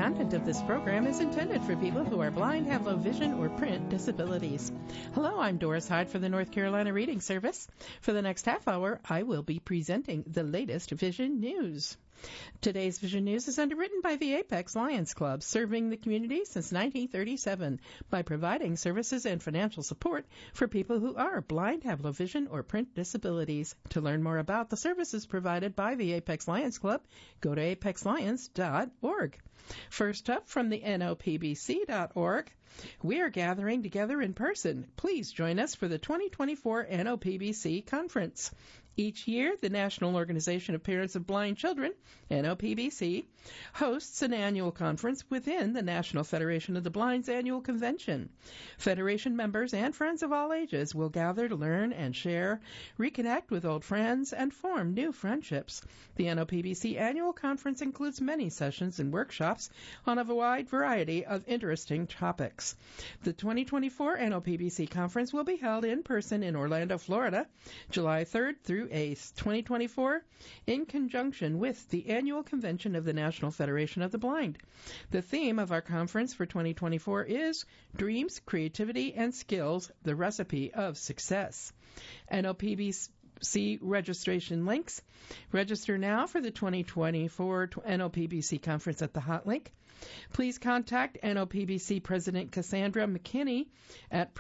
content of this program is intended for people who are blind, have low vision, or print disabilities. Hello, I'm Doris Hyde for the North Carolina Reading Service. For the next half hour, I will be presenting the latest Vision News. Today's Vision News is underwritten by the Apex Lions Club, serving the community since 1937 by providing services and financial support for people who are blind, have low vision, or print disabilities. To learn more about the services provided by the Apex Lions Club, go to apexlions.org. First up from the NOPBC.org, we are gathering together in person. Please join us for the 2024 NOPBC Conference. Each year, the National Organization of Parents of Blind Children, NOPBC, hosts an annual conference within the National Federation of the Blind's annual convention. Federation members and friends of all ages will gather to learn and share, reconnect with old friends, and form new friendships. The NOPBC annual conference includes many sessions and workshops on a wide variety of interesting topics. The 2024 NOPBC conference will be held in person in Orlando, Florida, July 3rd through 8th, 2024, in conjunction with the annual convention of the National Federation of the Blind. The theme of our conference for 2024 is Dreams, Creativity, and Skills, the Recipe of Success. NOPBC registration links. Register now for the 2024 NOPBC conference at the hot link. Please contact NOPBC President Cassandra McKinney at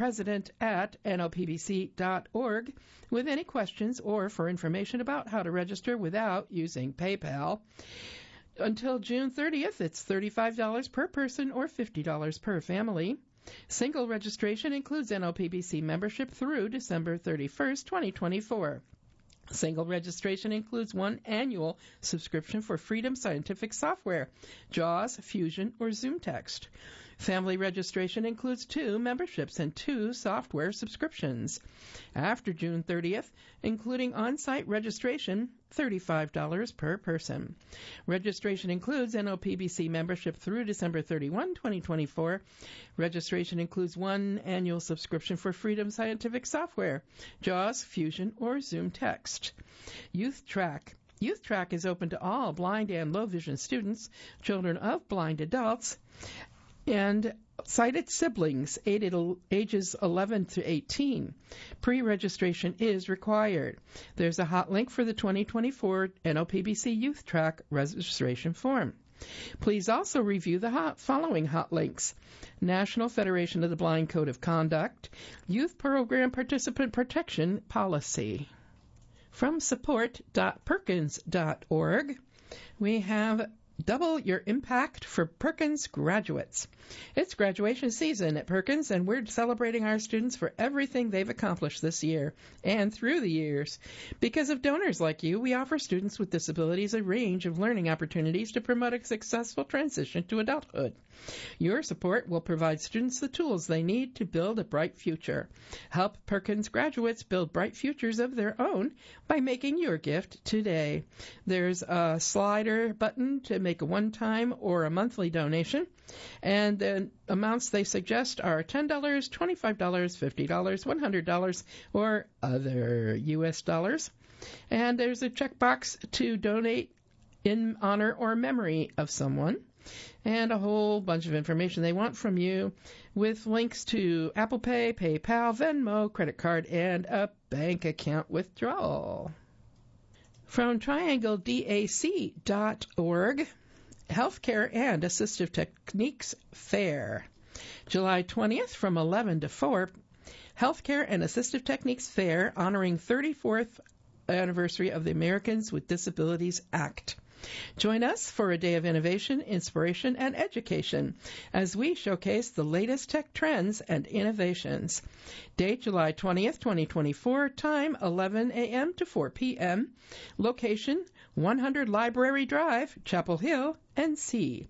president@nopbc.org with any questions or for information about how to register without using PayPal. Until June 30th, it's $35 per person or $50 per family. Single registration includes NOPBC membership through December 31st, 2024. Single registration includes one annual subscription for Freedom Scientific Software, JAWS, Fusion, or ZoomText. Family registration includes 2 memberships and 2 software subscriptions. After June 30th, including on-site registration, $35 per person. Registration includes NOPBC membership through December 31, 2024. Registration includes one annual subscription for Freedom Scientific Software, JAWS, Fusion, or ZoomText. Youth Track. Youth Track is open to all blind and low vision students, children of blind adults, and sighted siblings ages 11 to 18. Pre-registration is required. There's a hot link for the 2024 NOPBC Youth Track registration form. Please also review the following hot links: National Federation of the Blind Code of Conduct, Youth Program Participant Protection Policy. From support.perkins.org, we have Double Your Impact for Perkins graduates. It's graduation season at Perkins, and we're celebrating our students for everything they've accomplished this year and through the years. Because of donors like you, we offer students with disabilities a range of learning opportunities to promote a successful transition to adulthood. Your support will provide students the tools they need to build a bright future. Help Perkins graduates build bright futures of their own by making your gift today. There's a slider button to make a one-time or a monthly donation, and the amounts they suggest are $10, $25, $50, $100, or other U.S. dollars. And there's a checkbox to donate in honor or memory of someone, and a whole bunch of information they want from you with links to Apple Pay, PayPal, Venmo, credit card, and a bank account withdrawal. From triangledac.org, Healthcare and Assistive Techniques Fair. July 20th from 11 to 4, Healthcare and Assistive Techniques Fair honoring 34th anniversary of the Americans with Disabilities Act. Join us for a day of innovation, inspiration, and education as we showcase the latest tech trends and innovations. Date July 20th, 2024. Time 11 a.m. to 4 p.m. Location 100 Library Drive, Chapel Hill, NC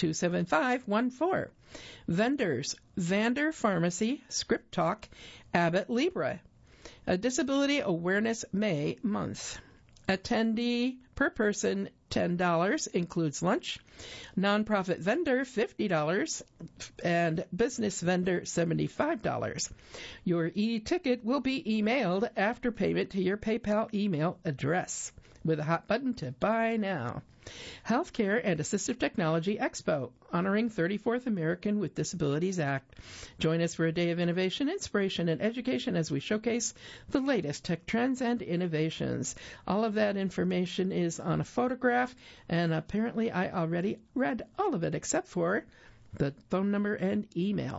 27514. Vendors: Vander Pharmacy, Script Talk, Abbott Libre. A Disability Awareness May month. Attendee per person $10, includes lunch. Nonprofit vendor $50 and business vendor $75. Your e-ticket will be emailed after payment to your PayPal email address. with a hot button to buy now. Healthcare and Assistive Technology Expo, honoring 34th American with Disabilities Act. Join us for a day of innovation, inspiration, and education as we showcase the latest tech trends and innovations. All of that information is on a photograph, and apparently I already read all of it except for the phone number and email,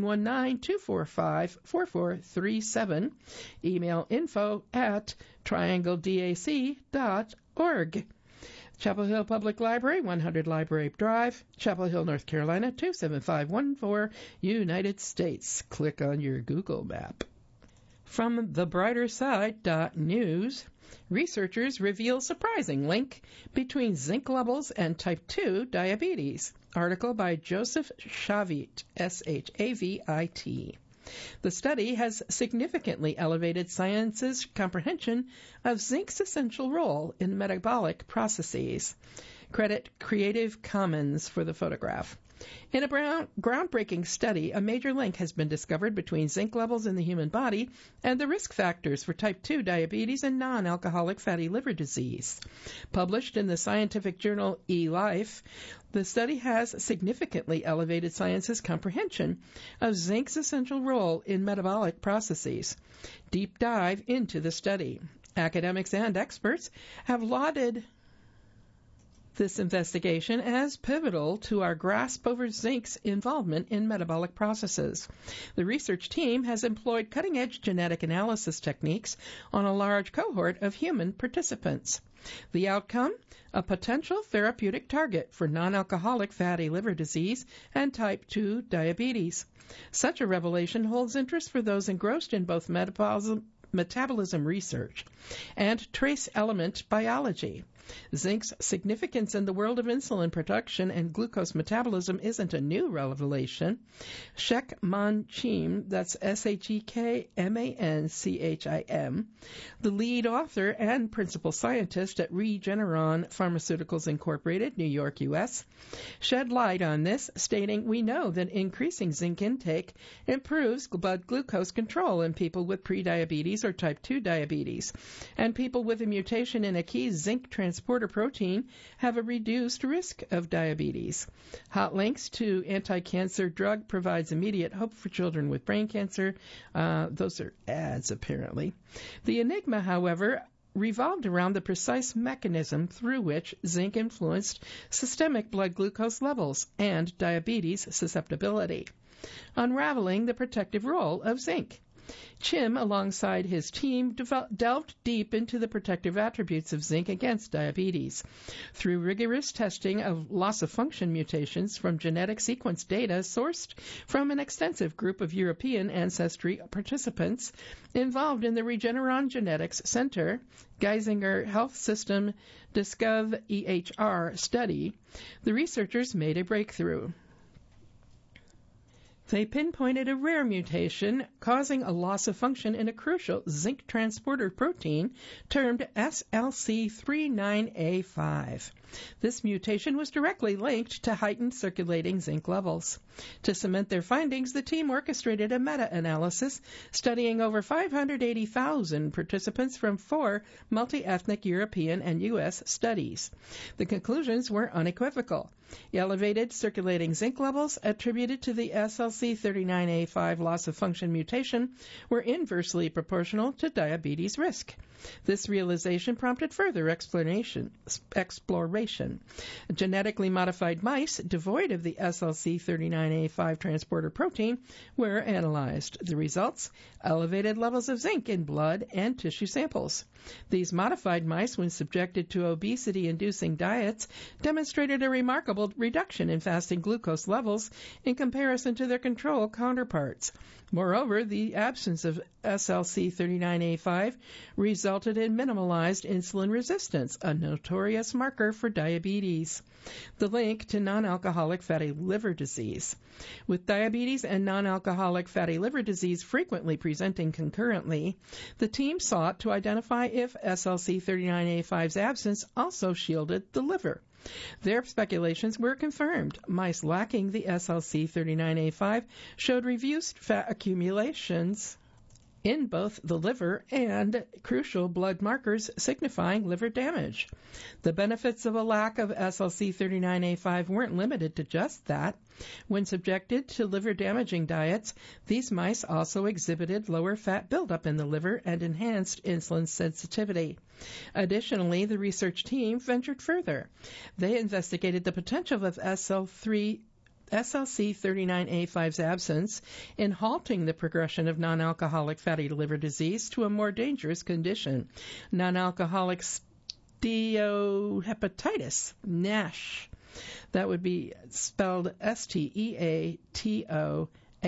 919-245-4437. Email info@triangledac.org. Chapel Hill Public Library, 100 Library Drive, Chapel Hill, North Carolina, 27514, United States. Click on your Google map. From thebrighterside.news, researchers reveal surprising link between zinc levels and type 2 diabetes. Article by Joseph Shavit, Shavit. The study has significantly elevated science's comprehension of zinc's essential role in metabolic processes. Credit Creative Commons for the photograph. In a groundbreaking study, a major link has been discovered between zinc levels in the human body and the risk factors for type 2 diabetes and non-alcoholic fatty liver disease. Published in the scientific journal eLife, the study has significantly elevated science's comprehension of zinc's essential role in metabolic processes. Deep dive into the study. Academics and experts have lauded this investigation as pivotal to our grasp over zinc's involvement in metabolic processes. The research team has employed cutting-edge genetic analysis techniques on a large cohort of human participants. The outcome? A potential therapeutic target for non-alcoholic fatty liver disease and type 2 diabetes. Such a revelation holds interest for those engrossed in both metabolism research and trace element biology. Zinc's significance in the world of insulin production and glucose metabolism isn't a new revelation. Shekman Chim, that's Shekmanchim, the lead author and principal scientist at Regeneron Pharmaceuticals Incorporated, New York, U.S., shed light on this, stating, "We know that increasing zinc intake improves blood glucose control in people with prediabetes or type 2 diabetes, and people with a mutation in a key zinc transporter protein have a reduced risk of diabetes. Hot links to anti-cancer drug provides immediate hope for children with brain cancer." Those are ads, apparently. The enigma, however, revolved around the precise mechanism through which zinc influenced systemic blood glucose levels and diabetes susceptibility, unraveling the protective role of zinc. Chim, alongside his team, delved deep into the protective attributes of zinc against diabetes. Through rigorous testing of loss-of-function mutations from genetic sequence data sourced from an extensive group of European ancestry participants involved in the Regeneron Genetics Center, Geisinger Health System Discov EHR study, the researchers made a breakthrough. They pinpointed a rare mutation causing a loss of function in a crucial zinc transporter protein termed SLC39A5. This mutation was directly linked to heightened circulating zinc levels. To cement their findings, the team orchestrated a meta-analysis studying over 580,000 participants from 4 multi-ethnic European and U.S. studies. The conclusions were unequivocal. Elevated circulating zinc levels attributed to the SLC39A5 loss-of-function mutation were inversely proportional to diabetes risk. This realization prompted further exploration. Genetically modified mice devoid of the SLC39A5 transporter protein were analyzed. The results? Elevated levels of zinc in blood and tissue samples. These modified mice, when subjected to obesity-inducing diets, demonstrated a remarkable reduction in fasting glucose levels in comparison to their control counterparts. Moreover, the absence of SLC39A5 resulted in minimalized insulin resistance, a notorious marker for diabetes. The link to non-alcoholic fatty liver disease. With diabetes and non-alcoholic fatty liver disease frequently presenting concurrently, the team sought to identify if SLC39A5's absence also shielded the liver. Their speculations were confirmed. Mice lacking the SLC39A5 showed reduced fat accumulations in both the liver and crucial blood markers signifying liver damage. The benefits of a lack of SLC39A5 weren't limited to just that. When subjected to liver-damaging diets, these mice also exhibited lower fat buildup in the liver and enhanced insulin sensitivity. Additionally, the research team ventured further. They investigated the potential of SLC39A5's absence in halting the progression of non-alcoholic fatty liver disease to a more dangerous condition, non-alcoholic steatohepatitis, NASH. That would be spelled STEATOHEPATITIS,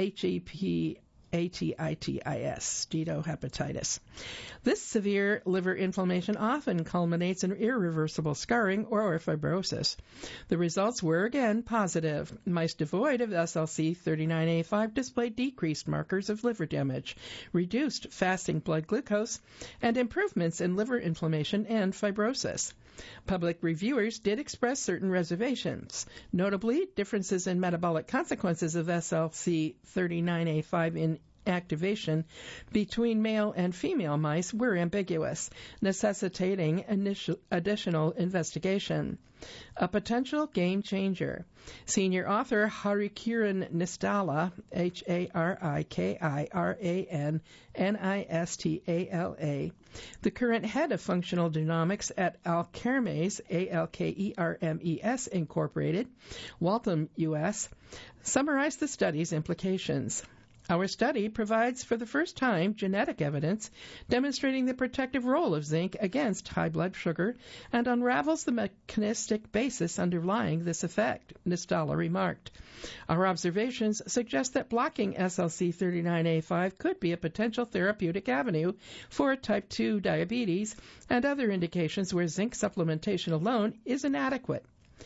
steatohepatitis. This severe liver inflammation often culminates in irreversible scarring or fibrosis. The results were again positive. Mice devoid of SLC39A5 displayed decreased markers of liver damage, reduced fasting blood glucose, and improvements in liver inflammation and fibrosis. Public reviewers did express certain reservations, notably differences in metabolic consequences of SLC39A5 in activation between male and female mice were ambiguous, necessitating additional investigation. A potential game changer. Senior author Harikiran Nistala, Harikiran the current head of functional genomics at Alkermes, Alkermes Incorporated, Waltham, U.S., summarized the study's implications. Our study provides for the first time genetic evidence demonstrating the protective role of zinc against high blood sugar and unravels the mechanistic basis underlying this effect, Nistala remarked. Our observations suggest that blocking SLC39A5 could be a potential therapeutic avenue for type 2 diabetes and other indications where zinc supplementation alone is inadequate.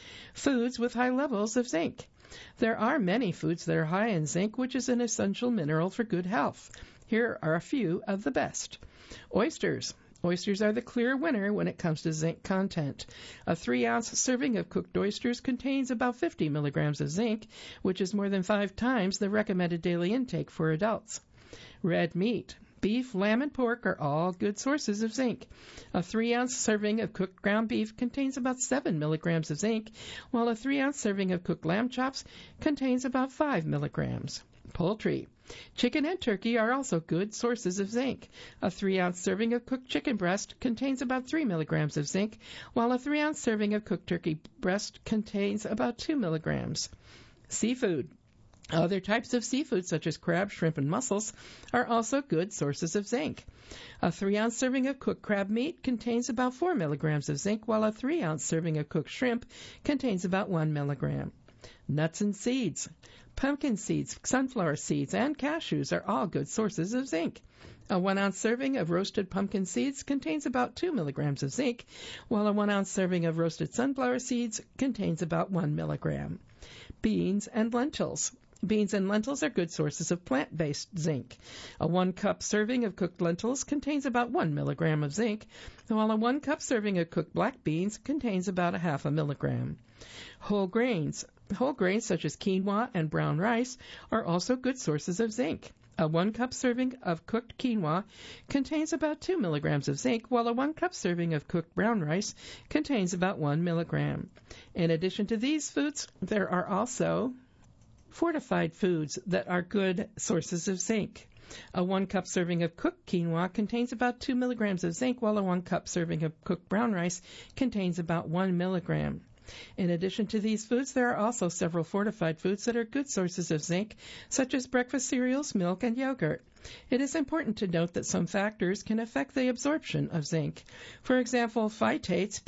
Foods with high levels of zinc. There are many foods that are high in zinc, which is an essential mineral for good health. Here are a few of the best. Oysters. Oysters are the clear winner when it comes to zinc content. A 3-ounce serving of cooked oysters contains about 50 milligrams of zinc, which is more than 5 times the recommended daily intake for adults. Red meat. Beef, lamb, and pork are all good sources of zinc. A 3-ounce serving of cooked ground beef contains about 7 milligrams of zinc, while a 3-ounce serving of cooked lamb chops contains about 5 milligrams. Poultry. Chicken and turkey are also good sources of zinc. A 3-ounce serving of cooked chicken breast contains about 3 milligrams of zinc, while a 3-ounce serving of cooked turkey breast contains about 2 milligrams. Seafood. Other types of seafood, such as crab, shrimp, and mussels, are also good sources of zinc. A 3-ounce serving of cooked crab meat contains about 4 milligrams of zinc, while a 3-ounce serving of cooked shrimp contains about 1 milligram. Nuts and seeds. Pumpkin seeds, sunflower seeds, and cashews are all good sources of zinc. A 1-ounce serving of roasted pumpkin seeds contains about 2 milligrams of zinc, while a 1-ounce serving of roasted sunflower seeds contains about 1 milligram. Beans and lentils. Beans and lentils are good sources of plant-based zinc. A 1-cup serving of cooked lentils contains about 1 milligram of zinc, while a 1-cup serving of cooked black beans contains about 0.5 milligram. Whole grains. Whole grains such as quinoa and brown rice are also good sources of zinc. A 1-cup serving of cooked quinoa contains about 2 milligrams of zinc, while a 1-cup serving of cooked brown rice contains about 1 milligram. In addition to these foods, there are also fortified foods that are good sources of zinc. A 1-cup serving of cooked quinoa contains about 2 milligrams of zinc, while a 1-cup serving of cooked brown rice contains about 1 milligram. In addition to these foods, there are also several fortified foods that are good sources of zinc, such as breakfast cereals, milk, and yogurt. It is important to note that some factors can affect the absorption of zinc. For example, phytates,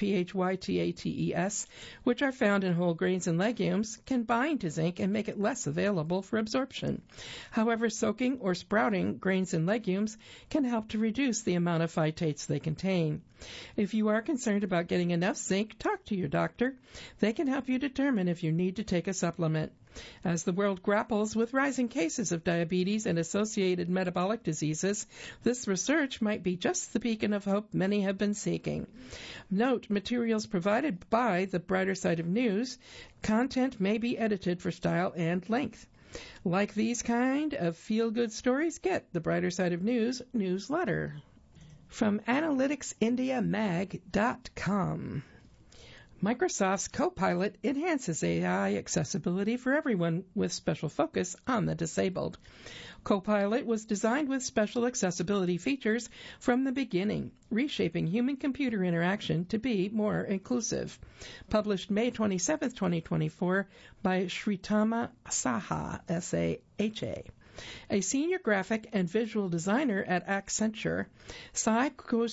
Phytates, which are found in whole grains and legumes, can bind to zinc and make it less available for absorption. However, soaking or sprouting grains and legumes can help to reduce the amount of phytates they contain. If you are concerned about getting enough zinc, talk to your doctor. They can help you determine if you need to take a supplement. As the world grapples with rising cases of diabetes and associated metabolic diseases, this research might be just the beacon of hope many have been seeking. Note, materials provided by the Brighter Side of News. Content may be edited for style and length. Like these kind of feel-good stories, get the Brighter Side of News newsletter. From analyticsindiamag.com. Microsoft's Copilot enhances AI accessibility for everyone with special focus on the disabled. Copilot was designed with special accessibility features from the beginning, reshaping human-computer interaction to be more inclusive. Published May 27, 2024 by Sritama Saha, S-A-H-A. A senior graphic and visual designer at Accenture, Sai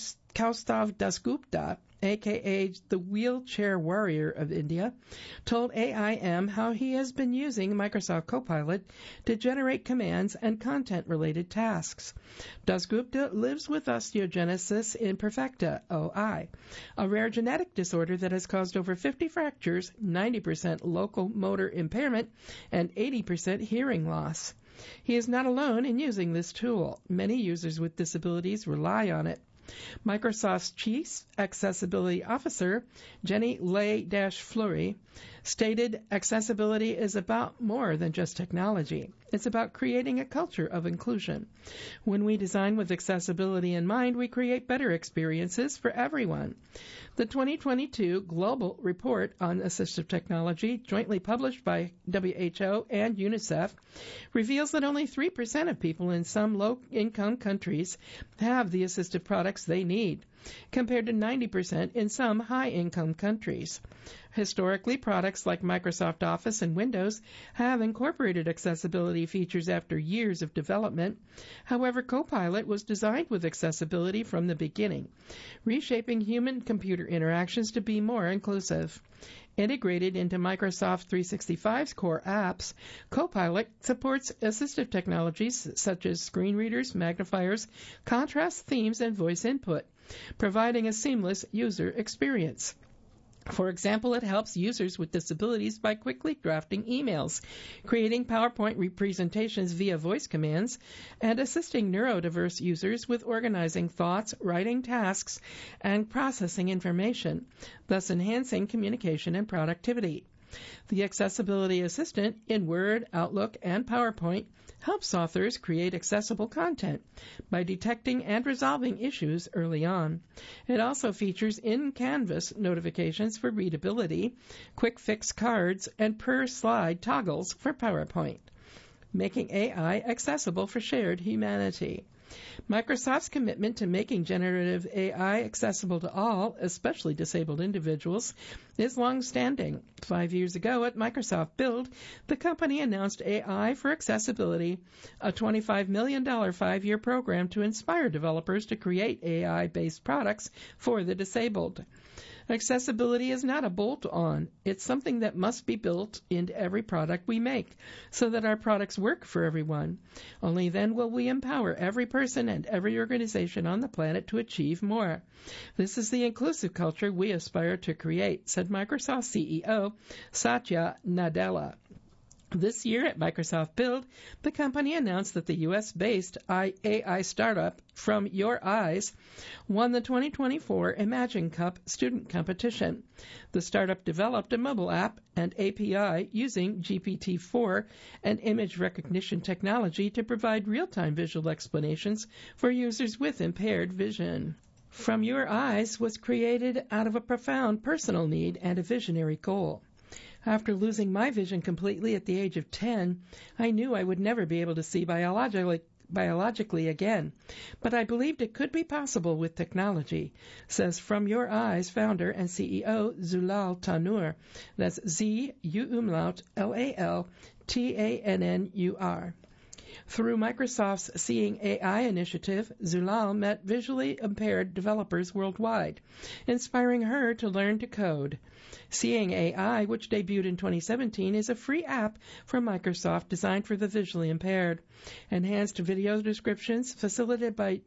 Kaustav Dasgupta, a.k.a. the wheelchair warrior of India, told AIM how he has been using Microsoft Copilot to generate commands and content-related tasks. Dasgupta lives with osteogenesis imperfecta, OI, a rare genetic disorder that has caused over 50 fractures, 90% locomotor impairment, and 80% hearing loss. He is not alone in using this tool. Many users with disabilities rely on it. Microsoft's Chief Accessibility Officer, Jenny Lay-Fleury, stated accessibility is about more than just technology. It's about creating a culture of inclusion. When we design with accessibility in mind, we create better experiences for everyone. The 2022 Global Report on Assistive Technology, jointly published by WHO and UNICEF, reveals that only 3% of people in some low-income countries have the assistive products they need, compared to 90% in some high-income countries. Historically, products like Microsoft Office and Windows have incorporated accessibility features after years of development. However, Copilot was designed with accessibility from the beginning, reshaping human-computer interactions to be more inclusive. Integrated into Microsoft 365's core apps, Copilot supports assistive technologies such as screen readers, magnifiers, contrast themes, and voice input, providing a seamless user experience. For example, it helps users with disabilities by quickly drafting emails, creating PowerPoint presentations via voice commands, and assisting neurodiverse users with organizing thoughts, writing tasks, and processing information, thus enhancing communication and productivity. The Accessibility Assistant in Word, Outlook, and PowerPoint helps authors create accessible content by detecting and resolving issues early on. It also features in-canvas notifications for readability, quick fix cards, and per-slide toggles for PowerPoint, making AI accessible for shared humanity. Microsoft's commitment to making generative AI accessible to all, especially disabled individuals, is long-standing. 5 years ago at Microsoft Build, the company announced AI for Accessibility, a $25 million 5-year program to inspire developers to create AI-based products for the disabled. Accessibility is not a bolt-on. It's something that must be built into every product we make so that our products work for everyone. Only then will we empower every person and every organization on the planet to achieve more. This is the inclusive culture we aspire to create, said Microsoft CEO Satya Nadella. This year at Microsoft Build, the company announced that the U.S.-based AI startup From Your Eyes won the 2024 Imagine Cup student competition. The startup developed a mobile app and API using GPT-4 and image recognition technology to provide real-time visual explanations for users with impaired vision. From Your Eyes was created out of a profound personal need and a visionary goal. After losing my vision completely at the age of 10, I knew I would never be able to see biologically again, but I believed it could be possible with technology, says From Your Eyes founder and CEO Zulal Tanur. That's Z-U-L-A-L-T-A-N-N-U-R. Through Microsoft's Seeing AI initiative, Zulal met visually impaired developers worldwide, inspiring her to learn to code. Seeing AI, which debuted in 2017, is a free app from Microsoft designed for the visually impaired. Enhanced video descriptions facilitated by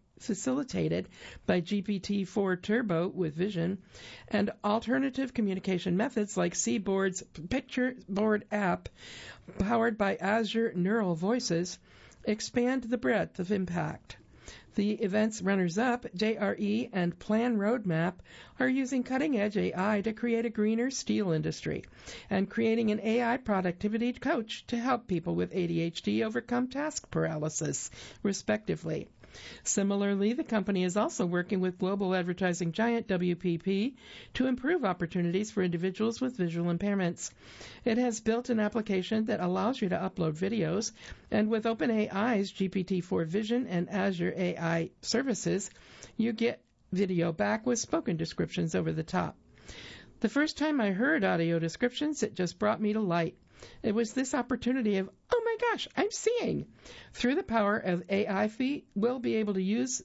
GPT-4 Turbo with Vision, and alternative communication methods like Seaboard's Picture Board app, powered by Azure Neural Voices, expand the breadth of impact. The event's runners-up, JRE and Plan Roadmap, are using cutting-edge AI to create a greener steel industry and creating an AI productivity coach to help people with ADHD overcome task paralysis, respectively. Similarly, the company is also working with global advertising giant WPP to improve opportunities for individuals with visual impairments. It has built an application that allows you to upload videos, and with OpenAI's GPT-4 Vision and Azure AI services, you get video back with spoken descriptions over the top. The first time I heard audio descriptions, it just brought me to light. It was this opportunity of, oh my gosh, I'm seeing. Through the power of AI, we'll be able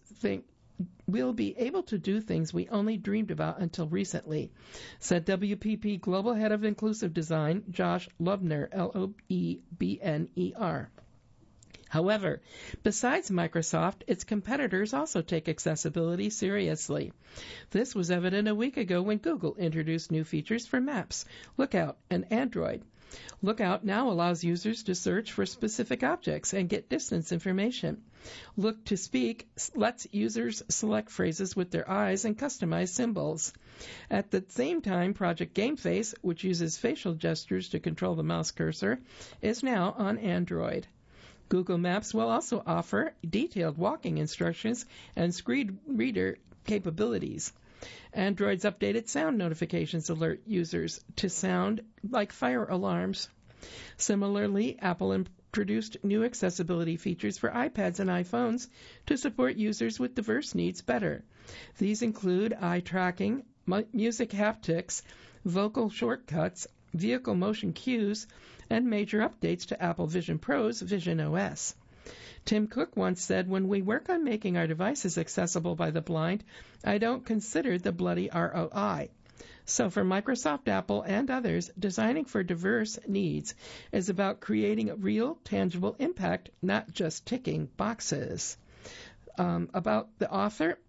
to do things we only dreamed about until recently, said WPP Global Head of Inclusive Design, Josh Lobner, Lobner. However, besides Microsoft, its competitors also take accessibility seriously. This was evident a week ago when Google introduced new features for Maps, Lookout, and Android. Lookout now allows users to search for specific objects and get distance information. Look to Speak lets users select phrases with their eyes and customize symbols. At the same time, Project GameFace, which uses facial gestures to control the mouse cursor, is now on Android. Google Maps will also offer detailed walking instructions and screen reader capabilities. Android's updated sound notifications alert users to sound like fire alarms. Similarly, Apple introduced new accessibility features for iPads and iPhones to support users with diverse needs better. These include eye tracking, music haptics, vocal shortcuts, vehicle motion cues, and major updates to Apple Vision Pro's Vision OS. Tim Cook once said, when we work on making our devices accessible by the blind, I don't consider the bloody ROI. So for Microsoft, Apple, and others, designing for diverse needs is about creating a real, tangible impact, not just ticking boxes. About the author,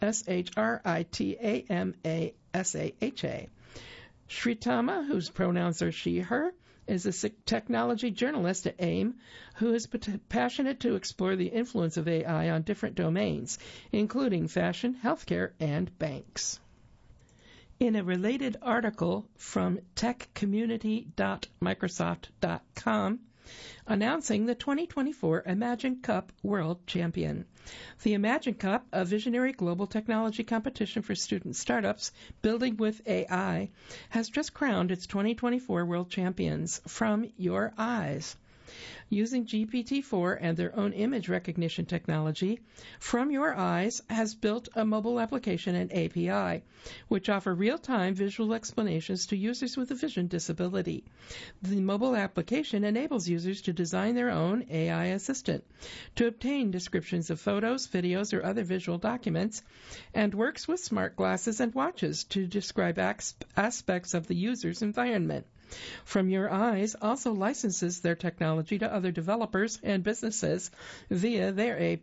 Shritama Sritama, whose pronouns are she, her, is a technology journalist at AIM who is passionate to explore the influence of AI on different domains, including fashion, healthcare, and banks. In a related article from techcommunity.microsoft.com, announcing the 2024 Imagine Cup World Champion. The Imagine Cup, a visionary global technology competition for student startups building with AI, has just crowned its 2024 World Champions from Your Eyes. Using GPT-4 and their own image recognition technology, From Your Eyes has built a mobile application and API, which offer real-time visual explanations to users with a vision disability. The mobile application enables users to design their own AI assistant, to obtain descriptions of photos, videos, or other visual documents, and works with smart glasses and watches to describe aspects of the user's environment. From Your Eyes also licenses their technology to other developers and businesses via their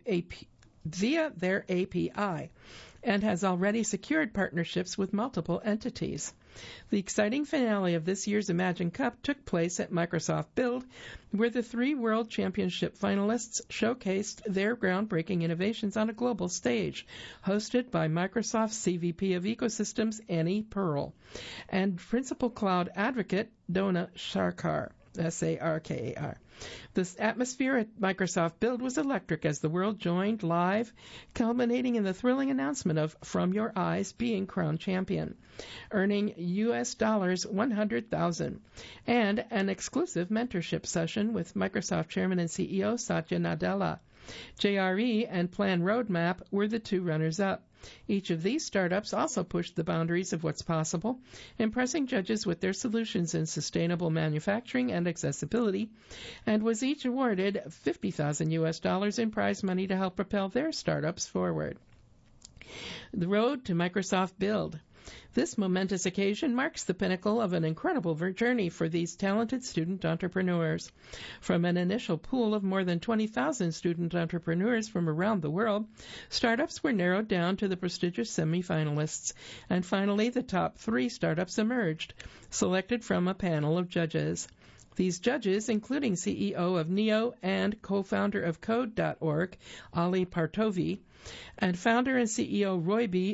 API and has already secured partnerships with multiple entities. The exciting finale of this year's Imagine Cup took place at Microsoft Build, where the 3 World Championship finalists showcased their groundbreaking innovations on a global stage, hosted by Microsoft's CVP of Ecosystems, Annie Pearl, and Principal Cloud Advocate, Donna Sarkar. Sarkar. The atmosphere at Microsoft Build was electric as the world joined live, culminating in the thrilling announcement of From Your Eyes being crowned champion, earning US $100,000, and an exclusive mentorship session with Microsoft Chairman and CEO Satya Nadella. JRE and Plan Roadmap were the 2 runners-up. Each of these startups also pushed the boundaries of what's possible, impressing judges with their solutions in sustainable manufacturing and accessibility, and was each awarded $50,000 US in prize money to help propel their startups forward. The road to Microsoft Build. This momentous occasion marks the pinnacle of an incredible journey for these talented student entrepreneurs. From an initial pool of more than 20,000 student entrepreneurs from around the world, startups were narrowed down to the prestigious semifinalists, and finally the top 3 startups emerged, selected from a panel of judges. These judges, including CEO of NEO and co-founder of Code.org, Ali Partovi, and founder and CEO Roiby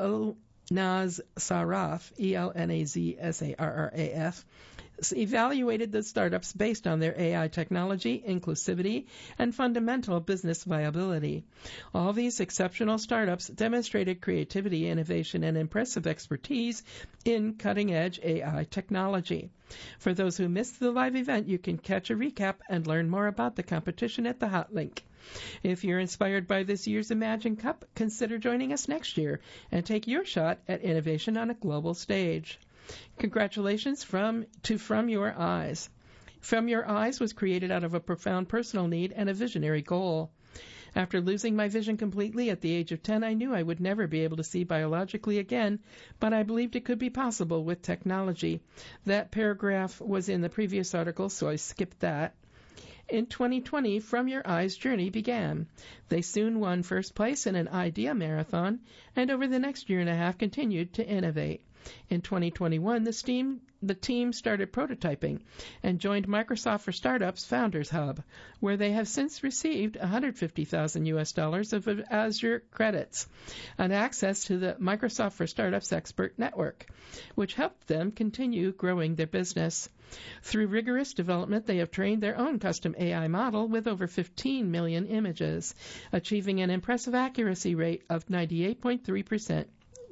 Elnazaraf, Elnazsarraf, evaluated the startups based on their AI technology, inclusivity, and fundamental business viability. All these exceptional startups demonstrated creativity, innovation, and impressive expertise in cutting-edge AI technology. For those who missed the live event, you can catch a recap and learn more about the competition at the hot link. If you're inspired by this year's Imagine Cup, consider joining us next year and take your shot at innovation on a global stage. Congratulations From Your Eyes. From Your Eyes was created out of a profound personal need and a visionary goal. After losing my vision completely at the age of 10, I knew I would never be able to see biologically again, but I believed it could be possible with technology. That paragraph was in the previous article, so I skipped that. In 2020, From Your Eyes' journey began. They soon won first place in an idea marathon, and over the next year and a half continued to innovate. In 2021, the team started prototyping and joined Microsoft for Startups Founders Hub, where they have since received $150,000 of Azure credits and access to the Microsoft for Startups Expert Network, which helped them continue growing their business. Through rigorous development, they have trained their own custom AI model with over 15 million images, achieving an impressive accuracy rate of 98.03%.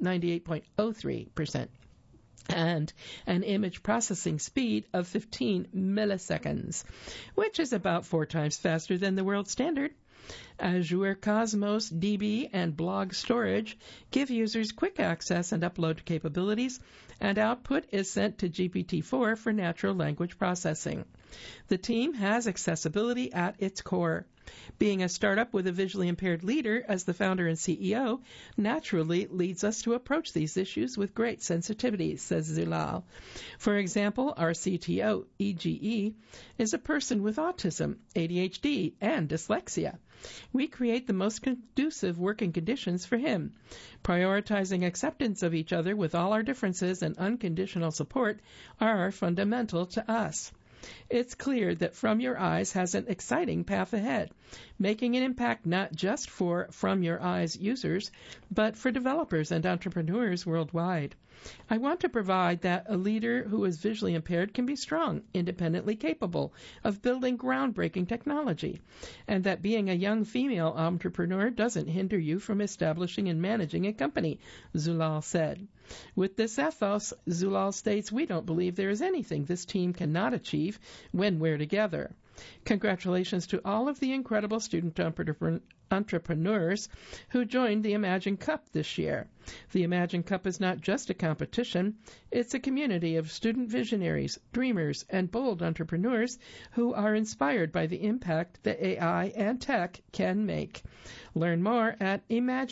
And an image processing speed of 15 milliseconds, which is about 4 times faster than the world standard. Azure Cosmos DB and Blog Storage give users quick access and upload capabilities, and output is sent to GPT-4 for natural language processing. The team has accessibility at its core. Being a startup with a visually impaired leader as the founder and CEO naturally leads us to approach these issues with great sensitivity, says Zulal. For example, our CTO, EGE, is a person with autism, ADHD, and dyslexia. We create the most conducive working conditions for him. Prioritizing acceptance of each other with all our differences and unconditional support are fundamental to us. It's clear that From Your Eyes has an exciting path ahead, making an impact not just for From Your Eyes users, but for developers and entrepreneurs worldwide. I want to provide that a leader who is visually impaired can be strong, independently capable of building groundbreaking technology, and that being a young female entrepreneur doesn't hinder you from establishing and managing a company, Zulal said. With this ethos, Zulal states, we don't believe there is anything this team cannot achieve when we're together. Congratulations to all of the incredible student entrepreneurs who joined the Imagine Cup this year. The Imagine Cup is not just a competition, it's a community of student visionaries, dreamers, and bold entrepreneurs who are inspired by the impact that AI and tech can make. Learn more at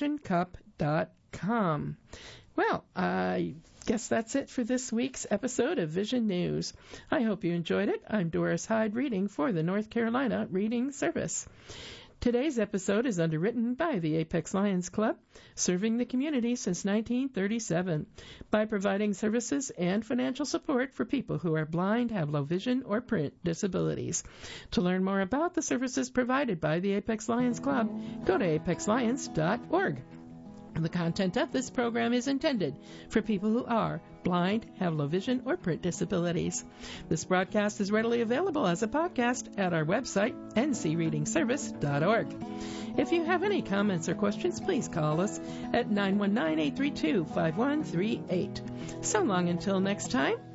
imaginecup.com. Well, I guess that's it for this week's episode of Vision News. I hope you enjoyed it. I'm Doris Hyde reading for the North Carolina Reading Service. Today's episode is underwritten by the Apex Lions Club, serving the community since 1937 by providing services and financial support for people who are blind, have low vision, or print disabilities. To learn more about the services provided by the Apex Lions Club, go to apexlions.org. The content of this program is intended for people who are blind, have low vision, or print disabilities. This broadcast is readily available as a podcast at our website, ncreadingservice.org. If you have any comments or questions, please call us at 919-832-5138. So long until next time.